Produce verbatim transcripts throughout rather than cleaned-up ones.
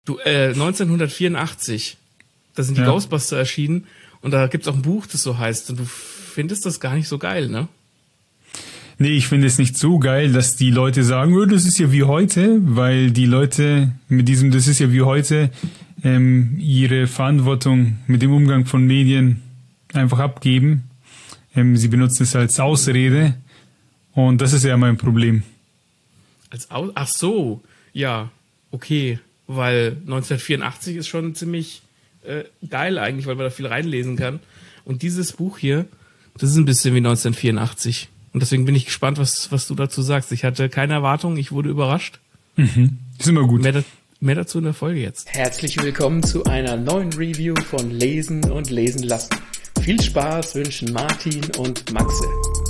Du, äh, neunzehnhundertvierundachtzig, da sind die ja. Ghostbuster erschienen und da gibt's auch ein Buch, das so heißt und du findest das gar nicht so geil, ne? Nee, ich finde es nicht so geil, dass die Leute sagen, oh, das ist ja wie heute, weil die Leute mit diesem, das ist ja wie heute, ähm, ihre Verantwortung mit dem Umgang von Medien einfach abgeben. Ähm, sie benutzen es als Ausrede und das ist ja mein Problem. Als Aus- Ach so, ja, okay, weil neunzehnhundertvierundachtzig ist schon ziemlich äh, geil eigentlich, weil man da viel reinlesen kann. Und dieses Buch hier, das ist ein bisschen wie neunzehnhundertvierundachtzig. Und deswegen bin ich gespannt, was, was du dazu sagst. Ich hatte keine Erwartung, ich wurde überrascht. Mhm. Ist immer gut. Mehr, da, mehr dazu in der Folge jetzt. Herzlich willkommen zu einer neuen Review von Lesen und Lesen lassen. Viel Spaß wünschen Martin und Maxe.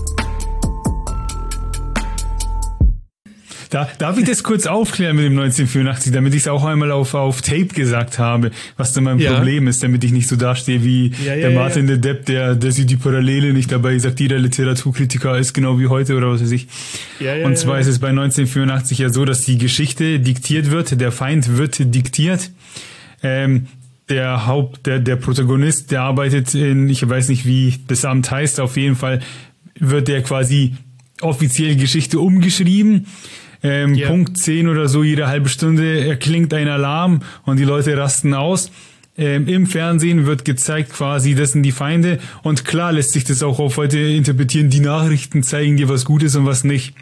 Da, darf ich das kurz aufklären mit dem neunzehnhundertvierundachtzig, damit ich es auch einmal auf, auf Tape gesagt habe, was da mein ja. Problem ist, damit ich nicht so dastehe wie ja, ja, der Martin ja, ja. der Depp, der, der sieht die Parallele nicht dabei, sagt, jeder Literaturkritiker ist genau wie heute oder was weiß ich. Ja, ja, Und zwar ja, ja. ist es bei neunzehnhundertvierundachtzig ja so, dass die Geschichte diktiert wird, der Feind wird diktiert. Ähm, der Haupt, der, der Protagonist, der arbeitet in, ich weiß nicht, wie das Amt heißt, auf jeden Fall wird der quasi offiziell Geschichte umgeschrieben. Ähm, yeah. Punkt zehn oder so, jede halbe Stunde erklingt ein Alarm und die Leute rasten aus. Ähm, im Fernsehen wird gezeigt quasi, das sind die Feinde. Und klar lässt sich das auch auf heute interpretieren, die Nachrichten zeigen dir, was gut ist und was nicht.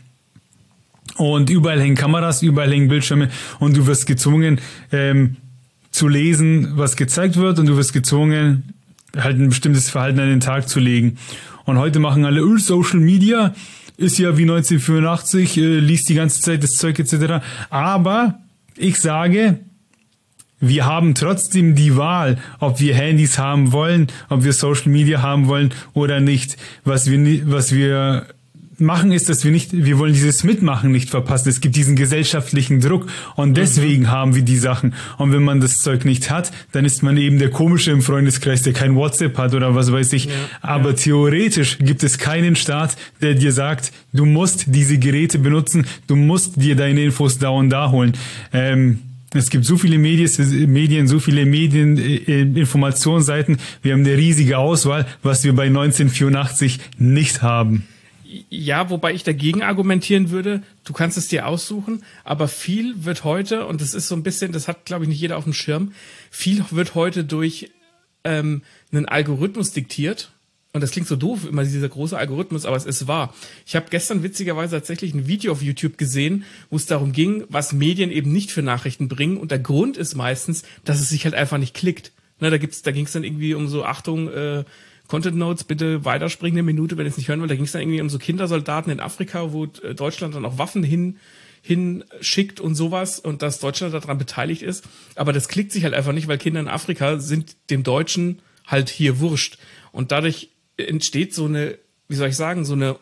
Und überall hängen Kameras, überall hängen Bildschirme und du wirst gezwungen ähm, zu lesen, was gezeigt wird und du wirst gezwungen, halt ein bestimmtes Verhalten an den Tag zu legen. Und heute machen alle Öl, Social Media, ist ja wie neunzehnhundertvierundachtzig, äh, liest die ganze Zeit das Zeug et cetera. Aber ich sage, wir haben trotzdem die Wahl, ob wir Handys haben wollen, ob wir Social Media haben wollen oder nicht. Was wir, was wir machen ist, dass wir nicht, wir wollen dieses Mitmachen nicht verpassen. Es gibt diesen gesellschaftlichen Druck und deswegen mhm. haben wir die Sachen. Und wenn man das Zeug nicht hat, dann ist man eben der Komische im Freundeskreis, der kein WhatsApp hat oder was weiß ich. Ja, Aber ja. theoretisch gibt es keinen Staat, der dir sagt, du musst diese Geräte benutzen, du musst dir deine Infos da und da holen. Ähm, Es gibt so viele Medies, Medien, so viele Medien, äh, Informationsseiten. Wir haben eine riesige Auswahl, was wir bei neunzehnhundertvierundachtzig nicht haben. Ja, wobei ich dagegen argumentieren würde, du kannst es dir aussuchen, aber viel wird heute, und das ist so ein bisschen, das hat, glaube ich, nicht jeder auf dem Schirm, viel wird heute durch ähm, einen Algorithmus diktiert. Und das klingt so doof, immer dieser große Algorithmus, aber es ist wahr. Ich habe gestern witzigerweise tatsächlich ein Video auf YouTube gesehen, wo es darum ging, was Medien eben nicht für Nachrichten bringen. Und der Grund ist meistens, dass es sich halt einfach nicht klickt. Ne, da gibt's, da ging es dann irgendwie um so, Achtung, äh, Content Notes, bitte weiterspringen eine Minute, wenn ihr es nicht hören wollt. Da ging es dann irgendwie um so Kindersoldaten in Afrika, wo Deutschland dann auch Waffen hin hinschickt und sowas und dass Deutschland daran beteiligt ist. Aber das klickt sich halt einfach nicht, weil Kinder in Afrika sind dem Deutschen halt hier wurscht. Und dadurch entsteht so eine, wie soll ich sagen, so eine,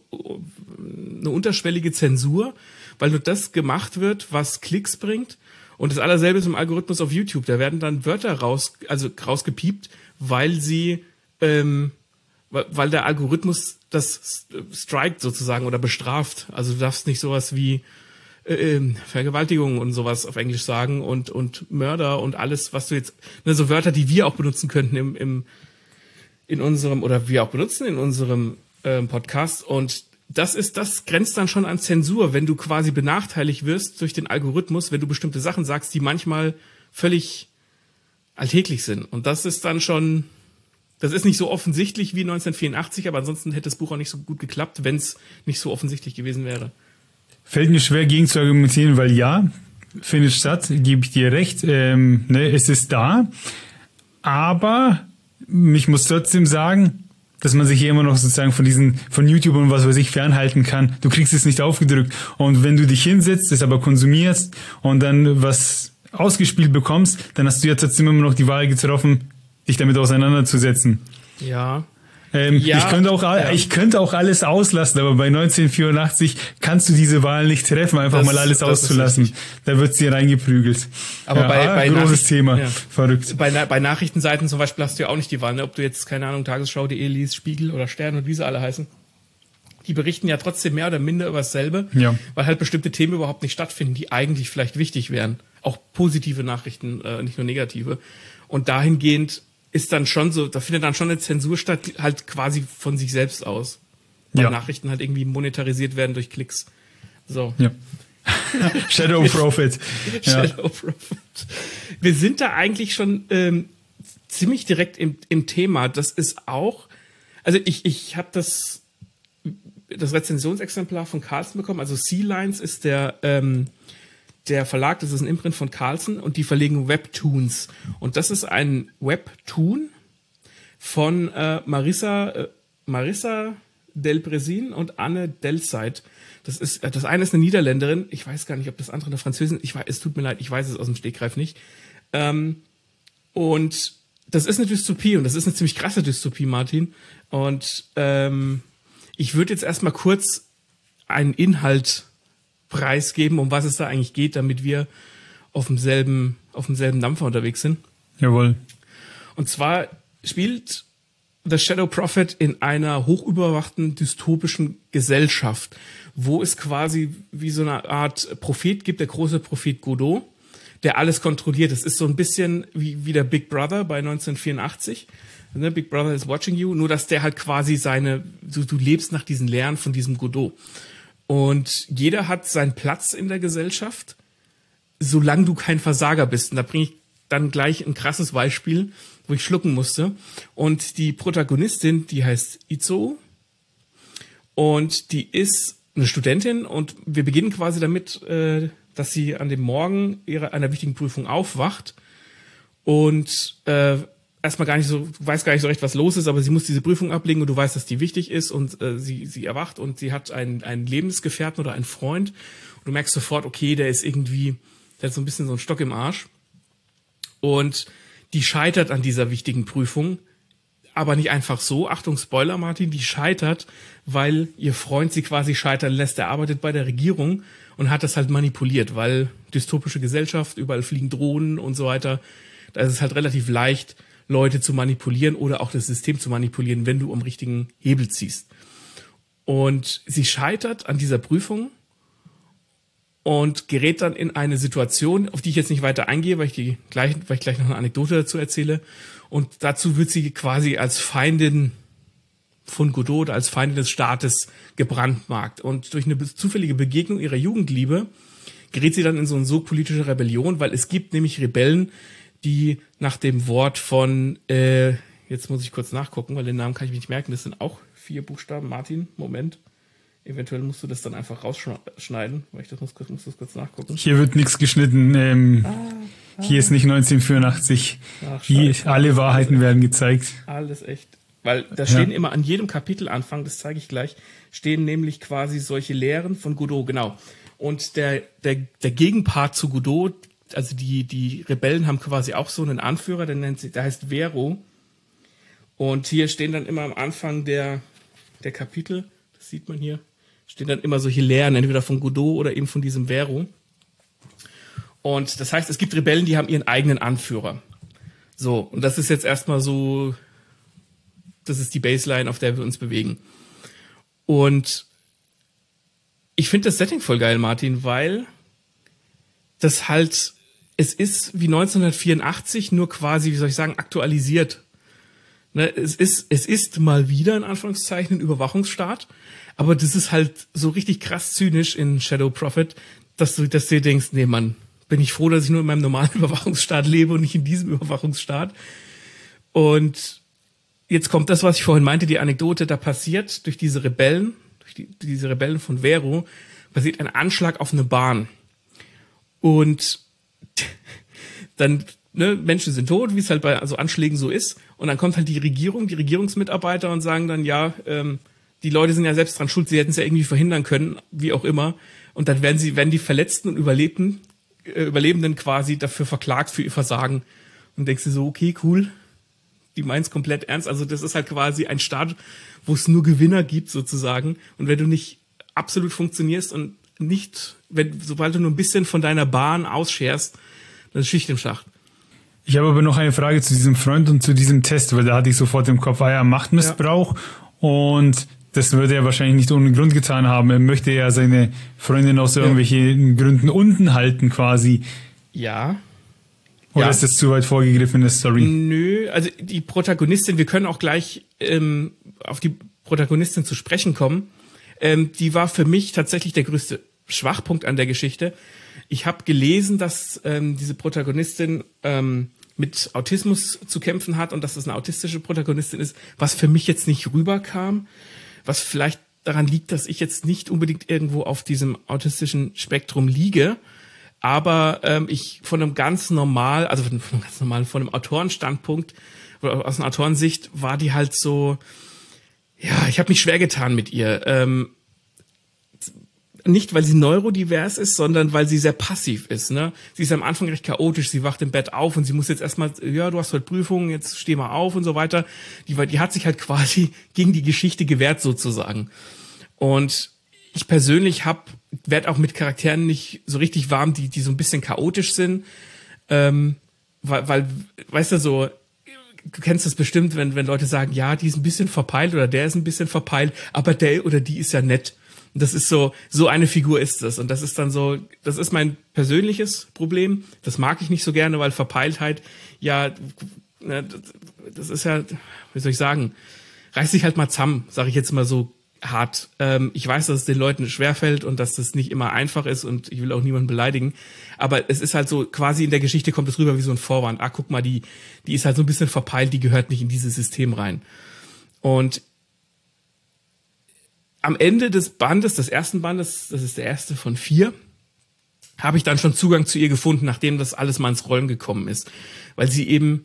eine unterschwellige Zensur, weil nur das gemacht wird, was Klicks bringt. Und das allerselbe ist im Algorithmus auf YouTube. Da werden dann Wörter raus, also rausgepiept, weil sie Ähm, weil der Algorithmus das strikt sozusagen oder bestraft. Also du darfst nicht sowas wie äh, Vergewaltigung und sowas auf Englisch sagen und und Mörder und alles, was du jetzt, ne, so Wörter, die wir auch benutzen könnten im im in unserem oder wir auch benutzen in unserem ähm, Podcast. Und das ist, das grenzt dann schon an Zensur, wenn du quasi benachteiligt wirst durch den Algorithmus, wenn du bestimmte Sachen sagst, die manchmal völlig alltäglich sind. Und das ist dann schon Das ist nicht so offensichtlich wie neunzehnhundertvierundachtzig, aber ansonsten hätte das Buch auch nicht so gut geklappt, wenn es nicht so offensichtlich gewesen wäre. Fällt mir schwer, gegen zu argumentieren, weil ja, findet statt, gebe ich dir recht, ähm, ne, es ist da, aber ich muss trotzdem sagen, dass man sich hier immer noch sozusagen von diesen, von YouTube und was weiß ich fernhalten kann. Du kriegst es nicht aufgedrückt. Und wenn du dich hinsetzt, es aber konsumierst und dann was ausgespielt bekommst, dann hast du ja trotzdem immer noch die Wahl getroffen, dich damit auseinanderzusetzen. Ja. Ähm, ja, ich könnte auch, ja. ich könnte auch alles auslassen, aber bei neunzehnhundertvierundachtzig kannst du diese Wahl nicht treffen, einfach das, mal alles auszulassen. Da wird's dir reingeprügelt. Aber ja, bei, ah, bei großes Thema. Ja. Verrückt. Bei, bei Nachrichtenseiten zum Beispiel hast du ja auch nicht die Wahl, ne? Ob du jetzt, keine Ahnung, Tagesschau punkt de liest, Spiegel oder Stern und wie sie alle heißen. Die berichten ja trotzdem mehr oder minder über dasselbe, ja. weil halt bestimmte Themen überhaupt nicht stattfinden, die eigentlich vielleicht wichtig wären. auch positive Nachrichten, äh, nicht nur negative. Und dahingehend ist dann schon so, da findet dann schon eine Zensur statt, halt quasi von sich selbst aus. Weil ja. Nachrichten halt irgendwie monetarisiert werden durch Klicks. So. Ja. Shadow Prophet. Shadow ja. Prophet. Wir sind da eigentlich schon ähm, ziemlich direkt im, im Thema. Das ist auch, also ich, ich habe das, das Rezensionsexemplar von Carlsen bekommen. Also Sea Lines ist der, ähm, der Verlag, das ist ein Imprint von Carlsen und die verlegen Webtoons. Und das ist ein Webtoon von äh, Marissa, äh, Marissa Del Bresin und Anne Delseid. Das ist, das eine ist eine Niederländerin. Ich weiß gar nicht, ob das andere eine Französin. Ich weiß, es tut mir leid, ich weiß es aus dem Stegreif nicht. Ähm, und das ist eine Dystopie und das ist eine ziemlich krasse Dystopie, Martin. Und ähm, ich würde jetzt erstmal kurz einen Inhalt preisgeben, um was es da eigentlich geht, damit wir auf demselben, auf demselben Dampfer unterwegs sind. Jawohl. Und zwar spielt The Shadow Prophet in einer hochüberwachten dystopischen Gesellschaft, wo es quasi wie so eine Art Prophet gibt, der große Prophet Godot, der alles kontrolliert. Es ist so ein bisschen wie, wie der Big Brother bei neunzehnhundertvierundachtzig. Ne? Big Brother is watching you, nur dass der halt quasi seine, du, du lebst nach diesen Lehren von diesem Godot. Und jeder hat seinen Platz in der Gesellschaft, solange du kein Versager bist. Und da bringe ich dann gleich ein krasses Beispiel, wo ich schlucken musste. Und die Protagonistin, die heißt Izo. Und die ist eine Studentin. Und wir beginnen quasi damit, äh, dass sie an dem Morgen ihrer, einer wichtigen Prüfung aufwacht. Und äh, erstmal gar nicht so, du weißt gar nicht so recht, was los ist, aber sie muss diese Prüfung ablegen und du weißt, dass die wichtig ist. Und äh, sie, sie erwacht und sie hat einen, einen Lebensgefährten oder einen Freund. Und du merkst sofort, okay, der ist irgendwie, der hat so ein bisschen so einen Stock im Arsch. Und die scheitert an dieser wichtigen Prüfung, aber nicht einfach so. Achtung, Spoiler, Martin, die scheitert, weil ihr Freund sie quasi scheitern lässt. Er arbeitet bei der Regierung und hat das halt manipuliert, weil dystopische Gesellschaft, überall fliegen Drohnen und so weiter. Da ist es halt relativ leicht, Leute zu manipulieren oder auch das System zu manipulieren, wenn du am richtigen Hebel ziehst. Und sie scheitert an dieser Prüfung und gerät dann in eine Situation, auf die ich jetzt nicht weiter eingehe, weil ich die gleich, weil ich gleich noch eine Anekdote dazu erzähle. Und dazu wird sie quasi als Feindin von Godot oder als Feindin des Staates gebrandmarkt. Und durch eine zufällige Begegnung ihrer Jugendliebe gerät sie dann in so eine so politische Rebellion, weil es gibt nämlich Rebellen, die nach dem Wort von, äh, jetzt muss ich kurz nachgucken, weil den Namen kann ich mich nicht merken, das sind auch vier Buchstaben. Martin, Moment. Eventuell musst du das dann einfach rausschneiden, weil ich das muss, muss das kurz nachgucken. Hier wird nichts geschnitten. Ähm, ah, ah. Hier ist nicht neunzehnhundertvierundachtzig. Ach, hier, alle Wahrheiten alles werden gezeigt. Alles echt. Weil da stehen ja immer an jedem Kapitelanfang, das zeige ich gleich, stehen nämlich quasi solche Lehren von Godot, genau. Und der, der, der Gegenpart zu Godot, also die, die Rebellen haben quasi auch so einen Anführer, der nennt sich, der heißt Vero. Und hier stehen dann immer am Anfang der, der Kapitel, das sieht man hier, stehen dann immer solche Lehren, entweder von Godot oder eben von diesem Vero. Und das heißt, es gibt Rebellen, die haben ihren eigenen Anführer. So, und das ist jetzt erstmal so, das ist die Baseline, auf der wir uns bewegen. Und ich finde das Setting voll geil, Martin, weil das halt, es ist wie neunzehnhundertvierundachtzig, nur quasi, wie soll ich sagen, aktualisiert. Ne, es ist, es ist mal wieder, in Anführungszeichen, ein Überwachungsstaat. Aber das ist halt so richtig krass zynisch in Shadow Prophet, dass du, dass du dir denkst, nee, Mann, bin ich froh, dass ich nur in meinem normalen Überwachungsstaat lebe und nicht in diesem Überwachungsstaat. Und jetzt kommt das, was ich vorhin meinte, die Anekdote, da passiert durch diese Rebellen, durch die, diese Rebellen von Vero, passiert ein Anschlag auf eine Bahn. Und dann, ne, Menschen sind tot, wie es halt bei so Anschlägen so ist. Und dann kommt halt die Regierung, die Regierungsmitarbeiter und sagen dann, ja, ähm, die Leute sind ja selbst dran schuld, sie hätten es ja irgendwie verhindern können, wie auch immer. Und dann werden sie, werden die Verletzten und Überlebenden, äh, Überlebenden quasi dafür verklagt für ihr Versagen. Und denkst du so, okay, cool, die meint's komplett ernst. Also das ist halt quasi ein Staat, wo es nur Gewinner gibt sozusagen. Und wenn du nicht absolut funktionierst und nicht, wenn, sobald du nur ein bisschen von deiner Bahn ausscherst, dann ist Schicht im Schacht. Ich habe aber noch eine Frage zu diesem Freund und zu diesem Test, weil da hatte ich sofort im Kopf, ah ja, Machtmissbrauch. Ja. Und das würde er wahrscheinlich nicht ohne Grund getan haben. Er möchte ja seine Freundin aus irgendwelchen ja. Gründen unten halten quasi. Ja. Oder ja. ist das zu weit vorgegriffene Story? Nö, also die Protagonistin, wir können auch gleich ähm, auf die Protagonistin zu sprechen kommen. Ähm, die war für mich tatsächlich der größte Schwachpunkt an der Geschichte. Ich habe gelesen, dass ähm, diese Protagonistin ähm, mit Autismus zu kämpfen hat und dass das eine autistische Protagonistin ist, was für mich jetzt nicht rüberkam, was vielleicht daran liegt, dass ich jetzt nicht unbedingt irgendwo auf diesem autistischen Spektrum liege, aber ähm, ich von einem ganz normal, also von einem ganz normalen, von einem Autorenstandpunkt oder aus einer Autorensicht war die halt so, ja, ich habe mich schwer getan mit ihr. Ähm, nicht, weil sie neurodivers ist, sondern weil sie sehr passiv ist. Ne? Sie ist am Anfang recht chaotisch, sie wacht im Bett auf und sie muss jetzt erstmal, ja, du hast heute Prüfungen, jetzt steh mal auf und so weiter. Die, die hat sich halt quasi gegen die Geschichte gewehrt sozusagen. Und ich persönlich hab, werd auch mit Charakteren nicht so richtig warm, die, die so ein bisschen chaotisch sind. Ähm, weil, weil, weißt du, so, du kennst das bestimmt, wenn, wenn Leute sagen, ja, die ist ein bisschen verpeilt oder der ist ein bisschen verpeilt, aber der oder die ist ja nett. Und das ist so, so eine Figur ist das. Und das ist dann so, das ist mein persönliches Problem. Das mag ich nicht so gerne, weil Verpeiltheit, ja, das ist ja, wie soll ich sagen, reiß dich halt mal zusammen, sage ich jetzt mal so hart. Ähm, ich weiß, dass es den Leuten schwerfällt und dass das nicht immer einfach ist und ich will auch niemanden beleidigen. Aber es ist halt so, quasi in der Geschichte kommt es rüber wie so ein Vorwand. Ah, guck mal, die, die ist halt so ein bisschen verpeilt, die gehört nicht in dieses System rein. Und am Ende des Bandes, des ersten Bandes, das ist der erste von vier, habe ich dann schon Zugang zu ihr gefunden, nachdem das alles mal ins Rollen gekommen ist. Weil sie eben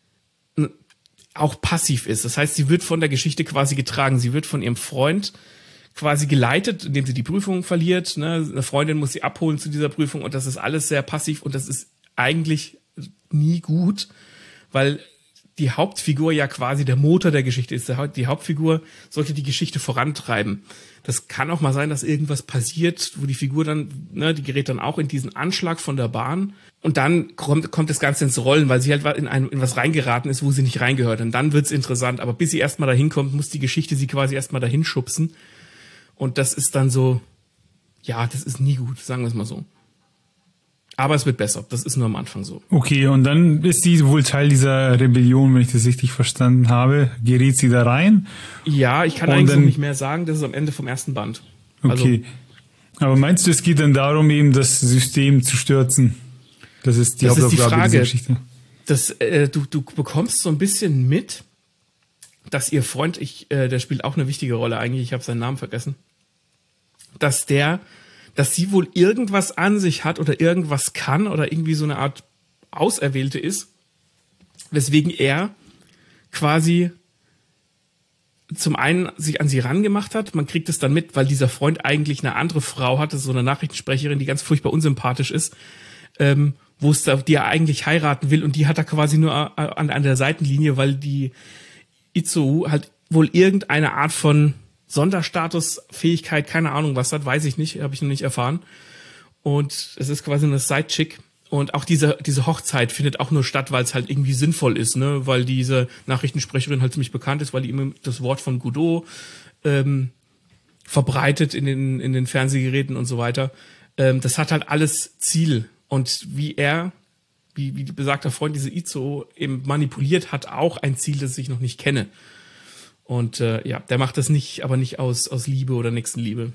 auch passiv ist. Das heißt, sie wird von der Geschichte quasi getragen. Sie wird von ihrem Freund quasi geleitet, indem sie die Prüfung verliert. Ne? Eine Freundin muss sie abholen zu dieser Prüfung und das ist alles sehr passiv und das ist eigentlich nie gut, weil die Hauptfigur ja quasi der Motor der Geschichte ist. Die Hauptfigur sollte die Geschichte vorantreiben. Das kann auch mal sein, dass irgendwas passiert, wo die Figur dann, ne, die gerät dann auch in diesen Anschlag von der Bahn. Und dann kommt, kommt das Ganze ins Rollen, weil sie halt in, ein, in was reingeraten ist, wo sie nicht reingehört. Und dann wird's interessant. Aber bis sie erstmal dahin kommt, muss die Geschichte sie quasi erstmal dahin schubsen. Und das ist dann so, ja, das ist nie gut, sagen wir es mal so. Aber es wird besser. Das ist nur am Anfang so. Okay, und dann ist sie wohl Teil dieser Rebellion, wenn ich das richtig verstanden habe. Gerät sie da rein? Ja, ich kann und eigentlich dann, noch nicht mehr sagen. Das ist am Ende vom ersten Band. Okay. Also, aber meinst du, es geht dann darum, eben das System zu stürzen? Das ist die das Hauptaufgabe ist die Frage. dieser Geschichte. Das, äh, du, du bekommst so ein bisschen mit, dass ihr Freund, ich, äh, der spielt auch eine wichtige Rolle eigentlich, ich habe seinen Namen vergessen, dass der dass sie wohl irgendwas an sich hat oder irgendwas kann oder irgendwie so eine Art Auserwählte ist, weswegen er quasi zum einen sich an sie rangemacht hat. Man kriegt es dann mit, weil dieser Freund eigentlich eine andere Frau hatte, so eine Nachrichtensprecherin, die ganz furchtbar unsympathisch ist, ähm, wo es da, die er eigentlich heiraten will und die hat er quasi nur an, an der Seitenlinie, weil die Itsuo halt wohl irgendeine Art von Sonderstatus, Fähigkeit, keine Ahnung was hat, weiß ich nicht, habe ich noch nicht erfahren. Und es ist quasi eine Sidechick. Und auch diese diese Hochzeit findet auch nur statt, weil es halt irgendwie sinnvoll ist, ne? Weil diese Nachrichtensprecherin halt ziemlich bekannt ist, weil die immer das Wort von Godot ähm, verbreitet in den in den Fernsehgeräten und so weiter. Ähm, das hat halt alles Ziel. Und wie er, wie wie besagter Freund diese Itsuo eben manipuliert, hat auch ein Ziel, das ich noch nicht kenne. Und äh, ja, der macht das nicht, aber nicht aus aus Liebe oder Nächstenliebe.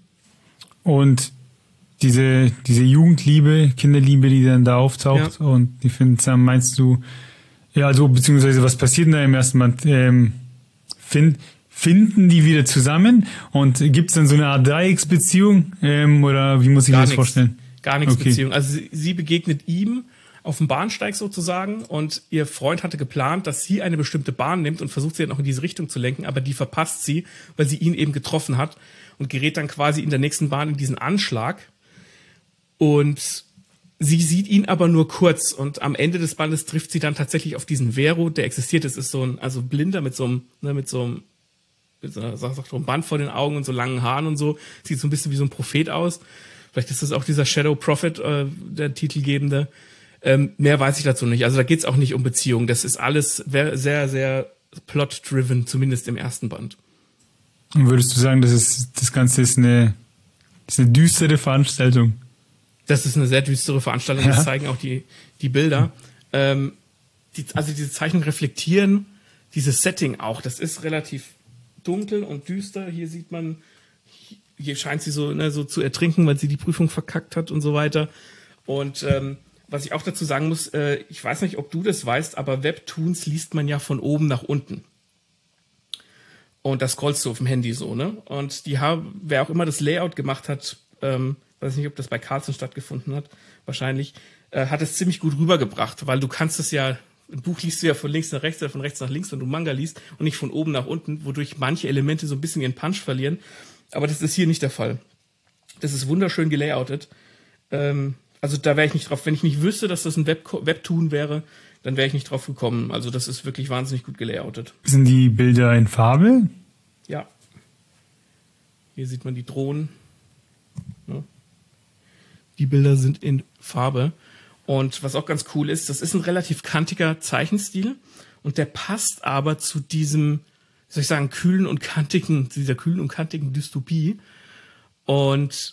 Und diese diese Jugendliebe, Kinderliebe, die dann da auftaucht, ja. Und die finden zusammen, meinst du, ja, also beziehungsweise was passiert denn da im ersten Mal? Ähm, find, finden die wieder zusammen und gibt es dann so eine Art Dreiecksbeziehung ähm, oder wie muss ich mir das vorstellen? Gar nichts okay. Beziehung. Also sie, sie begegnet ihm auf dem Bahnsteig sozusagen und ihr Freund hatte geplant, dass sie eine bestimmte Bahn nimmt und versucht sie dann auch in diese Richtung zu lenken, aber die verpasst sie, weil sie ihn eben getroffen hat und gerät dann quasi in der nächsten Bahn in diesen Anschlag und sie sieht ihn aber nur kurz und am Ende des Bandes trifft sie dann tatsächlich auf diesen Vero, der existiert, das ist so ein, also Blinder mit so einem, ne, mit so einem, mit so, einer, so einem Band vor den Augen und so langen Haaren und so, sieht so ein bisschen wie so ein Prophet aus. Vielleicht ist das auch dieser Shadow Prophet, äh, der Titelgebende. Ähm, mehr weiß ich dazu nicht. Also da geht's auch nicht um Beziehungen. Das ist alles sehr, sehr plot-driven, zumindest im ersten Band. Und würdest du sagen, das ist das Ganze ist eine, ist eine düstere Veranstaltung? Das ist eine sehr düstere Veranstaltung, das ja. zeigen auch die, die Bilder. Ähm, die, also diese Zeichnungen reflektieren dieses Setting auch. Das ist relativ dunkel und düster. Hier sieht man, hier scheint sie so, ne, so zu ertrinken, weil sie die Prüfung verkackt hat und so weiter. Und ähm, was ich auch dazu sagen muss, äh, ich weiß nicht, ob du das weißt, aber Webtoons liest man ja von oben nach unten. Und das scrollst du auf dem Handy so, ne? Und die haben, wer auch immer das Layout gemacht hat, ähm, weiß nicht, ob das bei Carlsen stattgefunden hat, wahrscheinlich, äh, hat es ziemlich gut rübergebracht, weil du kannst es ja, ein Buch liest du ja von links nach rechts oder von rechts nach links, wenn du Manga liest und nicht von oben nach unten, wodurch manche Elemente so ein bisschen ihren Punch verlieren. Aber das ist hier nicht der Fall. Das ist wunderschön gelayoutet. Ähm, also da wäre ich nicht drauf, wenn ich nicht wüsste, dass das ein Web Webtoon wäre, dann wäre ich nicht drauf gekommen. Also das ist wirklich wahnsinnig gut gelayoutet. Sind die Bilder in Farbe? Ja. Hier sieht man die Drohnen. Ja. Die Bilder sind in Farbe. Und was auch ganz cool ist, das ist ein relativ kantiger Zeichenstil und der passt aber zu diesem, wie soll ich sagen, kühlen und kantigen, dieser kühlen und kantigen Dystopie. Und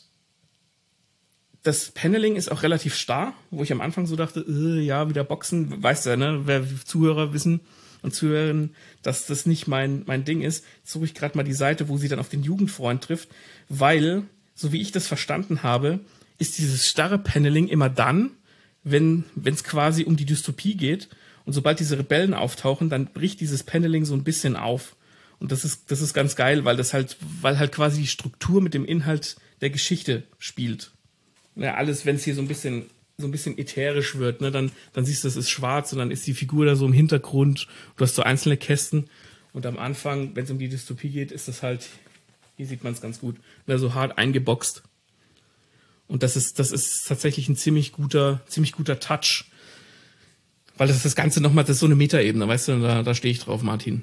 das Paneling ist auch relativ starr, wo ich am Anfang so dachte, äh, ja, wieder Boxen, weißt du, ne, wer Zuhörer wissen und Zuhörerinnen, dass das nicht mein mein Ding ist. Jetzt suche ich gerade mal die Seite, wo sie dann auf den Jugendfreund trifft, weil, so wie ich das verstanden habe, ist dieses starre Paneling immer dann, wenn wenn es quasi um die Dystopie geht und sobald diese Rebellen auftauchen, dann bricht dieses Paneling so ein bisschen auf. Und das ist das ist ganz geil, weil das halt weil halt quasi die Struktur mit dem Inhalt der Geschichte spielt. Ja, alles, wenn es hier so ein bisschen so ein bisschen ätherisch wird, ne, dann dann siehst du, es ist schwarz und dann ist die Figur da so im Hintergrund. Du hast so einzelne Kästen und am Anfang, wenn es um die Dystopie geht, ist das halt, hier sieht man es ganz gut, ne, so hart eingeboxt. Und das ist das ist tatsächlich ein ziemlich guter ziemlich guter Touch, weil das das Ganze nochmal, das ist so eine Metaebene, weißt du, da da stehe ich drauf, Martin.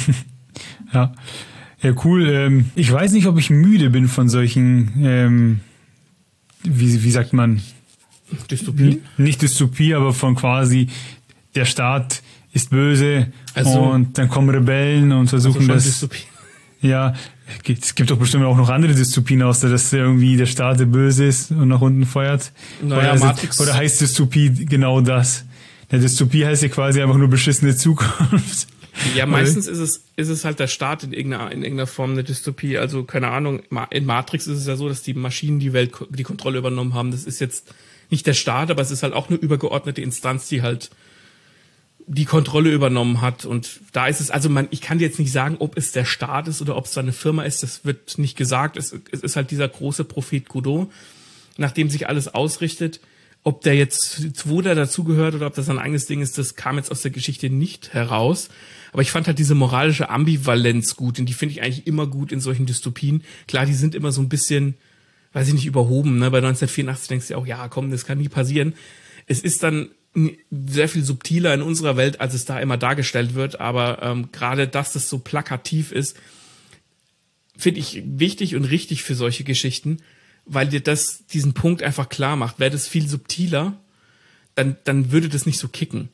Ja, ja, cool. Ähm, ich weiß nicht, ob ich müde bin von solchen, ähm, wie wie sagt man? Dystopie? Nicht Dystopie, aber von quasi der Staat ist böse also, und dann kommen Rebellen und versuchen also das. Dystopie. Ja, es gibt doch bestimmt auch noch andere Dystopien, außer dass irgendwie der Staat der böse ist und nach unten feuert. Naja, oder, Matrix. Oder heißt Dystopie genau das? Der Dystopie heißt ja quasi einfach nur beschissene Zukunft. Ja, meistens ist es ist es halt der Staat in irgendeiner, in irgendeiner Form eine Dystopie. Also keine Ahnung, in Matrix ist es ja so, dass die Maschinen die Welt, die Kontrolle übernommen haben. Das ist jetzt nicht der Staat, aber es ist halt auch eine übergeordnete Instanz, die halt die Kontrolle übernommen hat. Und da ist es, also man, ich kann dir jetzt nicht sagen, ob es der Staat ist oder ob es da eine Firma ist. Das wird nicht gesagt. Es, es ist halt dieser große Prophet Godot, nach dem sich alles ausrichtet. Ob der jetzt, wo der dazugehört oder ob das ein eigenes Ding ist, das kam jetzt aus der Geschichte nicht heraus. Aber ich fand halt diese moralische Ambivalenz gut und die finde ich eigentlich immer gut in solchen Dystopien. Klar, die sind immer so ein bisschen, weiß ich nicht, überhoben. Ne? Bei neunzehnhundertvierundachtzig denkst du ja auch, ja komm, das kann nie passieren. Es ist dann sehr viel subtiler in unserer Welt, als es da immer dargestellt wird. Aber ähm, gerade, dass das so plakativ ist, finde ich wichtig und richtig für solche Geschichten, weil dir das diesen Punkt einfach klar macht. Wäre das viel subtiler, dann dann würde das nicht so kicken.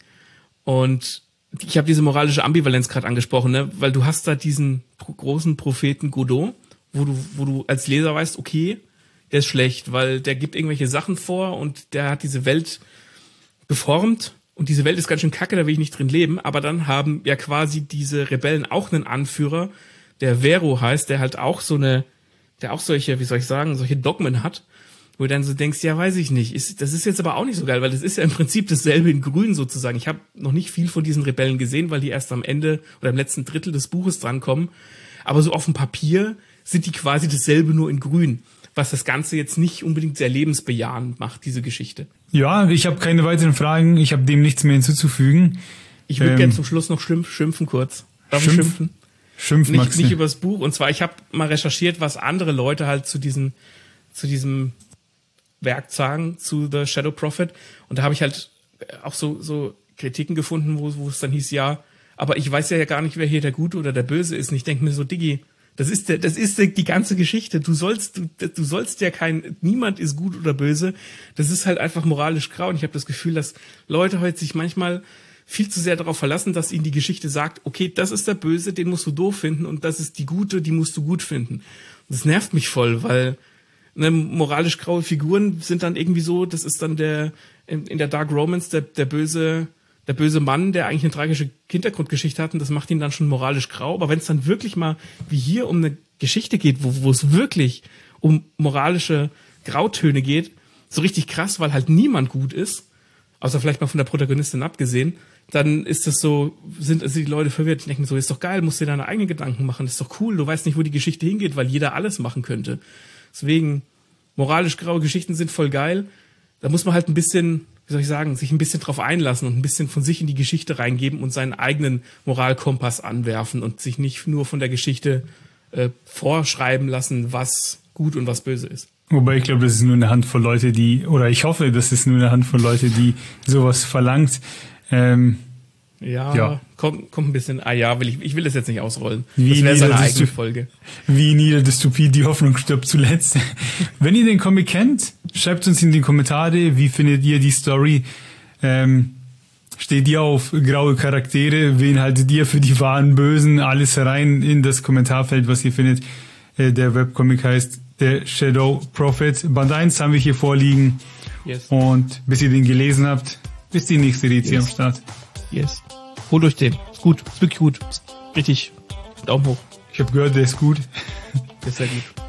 Und ich habe diese moralische Ambivalenz gerade angesprochen, ne? Weil du hast da diesen pro- großen Propheten Godot, wo du wo du als Leser weißt, okay, der ist schlecht, weil der gibt irgendwelche Sachen vor und der hat diese Welt geformt und diese Welt ist ganz schön kacke, da will ich nicht drin leben. Aber dann haben ja quasi diese Rebellen auch einen Anführer, der Vero heißt, der halt auch so eine der auch solche, wie soll ich sagen, solche Dogmen hat, wo du dann so denkst, ja, weiß ich nicht, ist, das ist jetzt aber auch nicht so geil, weil das ist ja im Prinzip dasselbe in Grün sozusagen. Ich habe noch nicht viel von diesen Rebellen gesehen, weil die erst am Ende oder im letzten Drittel des Buches drankommen, aber so auf dem Papier sind die quasi dasselbe, nur in Grün, was das Ganze jetzt nicht unbedingt sehr lebensbejahend macht, diese Geschichte. Ja, ich habe keine weiteren Fragen, ich habe dem nichts mehr hinzuzufügen. Ich würde ähm, gerne zum Schluss noch schimpf, schimpfen kurz. Darf Schimpf? ich schimpfen? Schimpf, nicht, nicht übers Buch. Und zwar, ich habe mal recherchiert, was andere Leute halt zu diesem, zu diesem Werk sagen, zu The Shadow Prophet. Und da habe ich halt auch so, so Kritiken gefunden, wo, wo es dann hieß, ja, aber ich weiß ja gar nicht, wer hier der Gute oder der Böse ist. Und ich denke mir so, Diggi, das ist der, das ist der, die ganze Geschichte. Du sollst, du, du sollst ja kein, niemand ist gut oder böse. Das ist halt einfach moralisch grau. Und ich habe das Gefühl, dass Leute heute sich manchmal viel zu sehr darauf verlassen, dass ihnen die Geschichte sagt, okay, das ist der Böse, den musst du doof finden und das ist die Gute, die musst du gut finden. Und das nervt mich voll, weil Ne, moralisch graue Figuren sind dann irgendwie so, das ist dann der, in, in der Dark Romance, der, der böse, der böse Mann, der eigentlich eine tragische Hintergrundgeschichte hat und das macht ihn dann schon moralisch grau. Aber wenn es dann wirklich mal, wie hier, um eine Geschichte geht, wo, wo es wirklich um moralische Grautöne geht, so richtig krass, weil halt niemand gut ist, außer vielleicht mal von der Protagonistin abgesehen, dann ist das so, sind also die Leute verwirrt, die denken so, ist doch geil, musst dir deine eigenen Gedanken machen, das ist doch cool, du weißt nicht, wo die Geschichte hingeht, weil jeder alles machen könnte. Deswegen, moralisch graue Geschichten sind voll geil. Da muss man halt ein bisschen, wie soll ich sagen, sich ein bisschen drauf einlassen und ein bisschen von sich in die Geschichte reingeben und seinen eigenen Moralkompass anwerfen und sich nicht nur von der Geschichte äh, vorschreiben lassen, was gut und was böse ist. Wobei ich glaube, das ist nur eine Handvoll Leute, die, oder ich hoffe, das ist nur eine Handvoll Leute, die sowas verlangt. Ähm, ja, ja. Kommt, kommt ein bisschen, ah ja, will ich, ich will das jetzt nicht ausrollen. Wie das wäre seine eigene Dysto- Folge. Wie in jeder Dystopie, die Hoffnung stirbt zuletzt. Wenn ihr den Comic kennt, schreibt uns in die Kommentare, wie findet ihr die Story? Ähm, steht ihr auf graue Charaktere? Wen haltet ihr für die wahren Bösen? Alles rein in das Kommentarfeld, was ihr findet. Äh, der Webcomic heißt der Shadow Prophet. Band eins haben wir hier vorliegen. Yes. Und bis ihr den gelesen habt, ist die nächste Rezi Yes. am Start. Yes. Holt euch den. Ist gut. Ist wirklich gut. Ist richtig. Daumen hoch. Ich habe gehört, der ist gut. Der ist sehr gut.